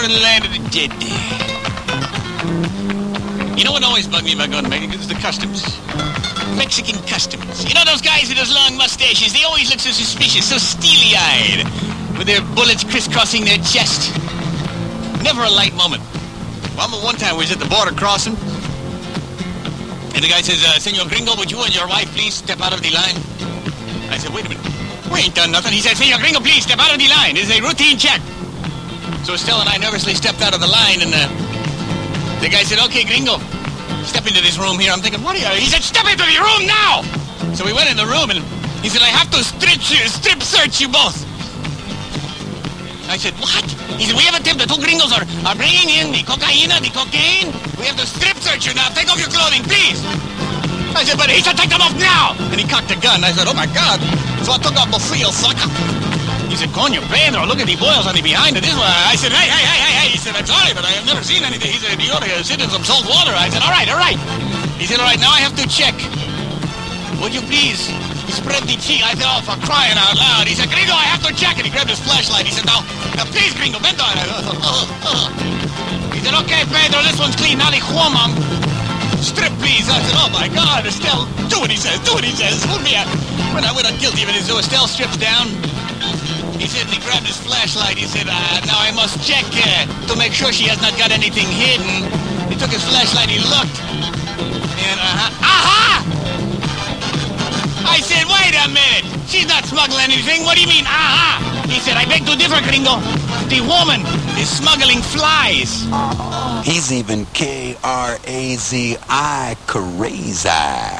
you're in the land of the dead. You know what always bugged me about going to Mexico? It's the customs. Mexican customs. You know those guys with those long mustaches? They always look so suspicious, so steely-eyed, with their bullets crisscrossing their chest. Never a light moment. Well, one time we was at the border crossing, and the guy says, Senor Gringo, would you and your wife please step out of the line? I said, wait a minute. We ain't done nothing. He said, Senor Gringo, please step out of the line. It's a routine check. So Estelle and I nervously stepped out of the line, and the guy said, okay, Gringo, step into this room here. I'm thinking, what are you? He said, step into the room now! So we went in the room, and he said, I have to strip search you both. I said, what? He said, we have a tip. The two gringos are bringing in the cocaine. We have to strip search you now. Take off your clothing, please. I said, but he said, take them off now. And he cocked a gun. I said, oh, my God. So I took off my field, sucker. He said, Coño, Pedro, look at the boils on the behind of this one. I said, hey. He said, I'm sorry, but I have never seen anything. He said, you ought to sit in some salt water. I said, all right. He said, all right, now I have to check. Would you please spread the cheek? I said, oh, for crying out loud. He said, Gringo, I have to check it. He grabbed his flashlight. He said, now please, Gringo, bend on it. He said, okay, Pedro, this one's clean. Now the Juan, strip, please. I said, oh, my God, Estelle, do what he says. Hold me out. We're not guilty of it. So Estelle strips down. He said, and he grabbed his flashlight. He said, now I must check to make sure she has not got anything hidden. He took his flashlight. He looked. And, aha! I said, wait a minute. She's not smuggling anything. What do you mean, aha? He said, I beg to differ, Gringo. The woman is smuggling flies. He's even K-R-A-Z-I, crazy.